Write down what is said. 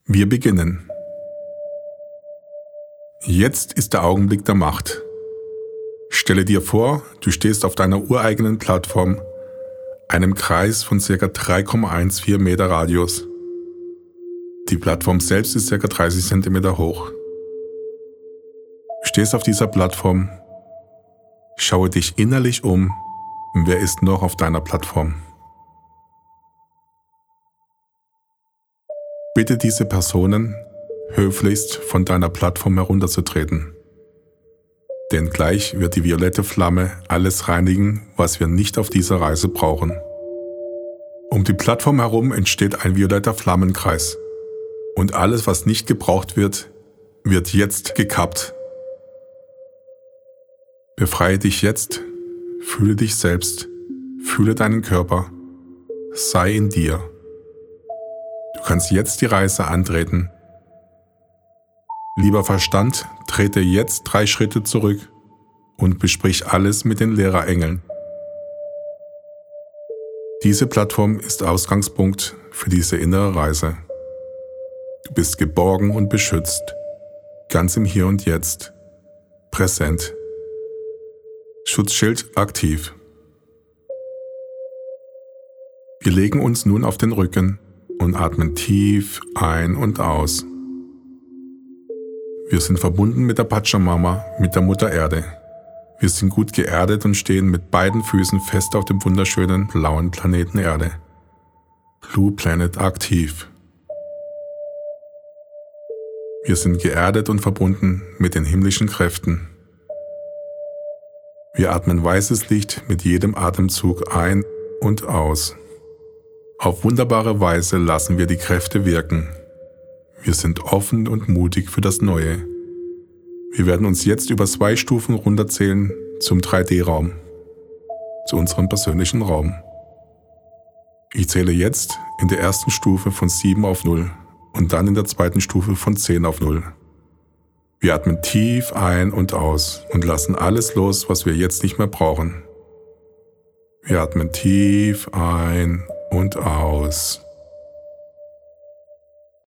Wir beginnen. Jetzt ist der Augenblick der Macht. Stelle dir vor, du stehst auf deiner ureigenen Plattform, einem Kreis von ca. 3,14 Meter Radius. Die Plattform selbst ist ca. 30 cm hoch. Du stehst auf dieser Plattform, schaue dich innerlich um, wer ist noch auf deiner Plattform? Bitte diese Personen, höflichst von deiner Plattform herunterzutreten. Denn gleich wird die violette Flamme alles reinigen, was wir nicht auf dieser Reise brauchen. Um die Plattform herum entsteht ein violetter Flammenkreis. Und alles, was nicht gebraucht wird, wird jetzt gekappt. Befreie dich jetzt, fühle dich selbst, fühle deinen Körper, sei in dir. Du kannst jetzt die Reise antreten. Lieber Verstand, trete jetzt 3 Schritte zurück und besprich alles mit den Lehrerengeln. Diese Plattform ist Ausgangspunkt für diese innere Reise. Du bist geborgen und beschützt, ganz im Hier und Jetzt, präsent. Schutzschild aktiv. Wir legen uns nun auf den Rücken und atmen tief ein und aus. Wir sind verbunden mit der Pachamama, mit der Mutter Erde. Wir sind gut geerdet und stehen mit beiden Füßen fest auf dem wunderschönen blauen Planeten Erde. Blue Planet aktiv. Wir sind geerdet und verbunden mit den himmlischen Kräften. Wir atmen weißes Licht mit jedem Atemzug ein und aus. Auf wunderbare Weise lassen wir die Kräfte wirken. Wir sind offen und mutig für das Neue. Wir werden uns jetzt über 2 Stufen runterzählen zum 3D-Raum, zu unserem persönlichen Raum. Ich zähle jetzt in der ersten Stufe von 7 auf 0 und dann in der zweiten Stufe von 10 auf 0. Wir atmen tief ein und aus und lassen alles los, was wir jetzt nicht mehr brauchen. Wir atmen tief ein und aus.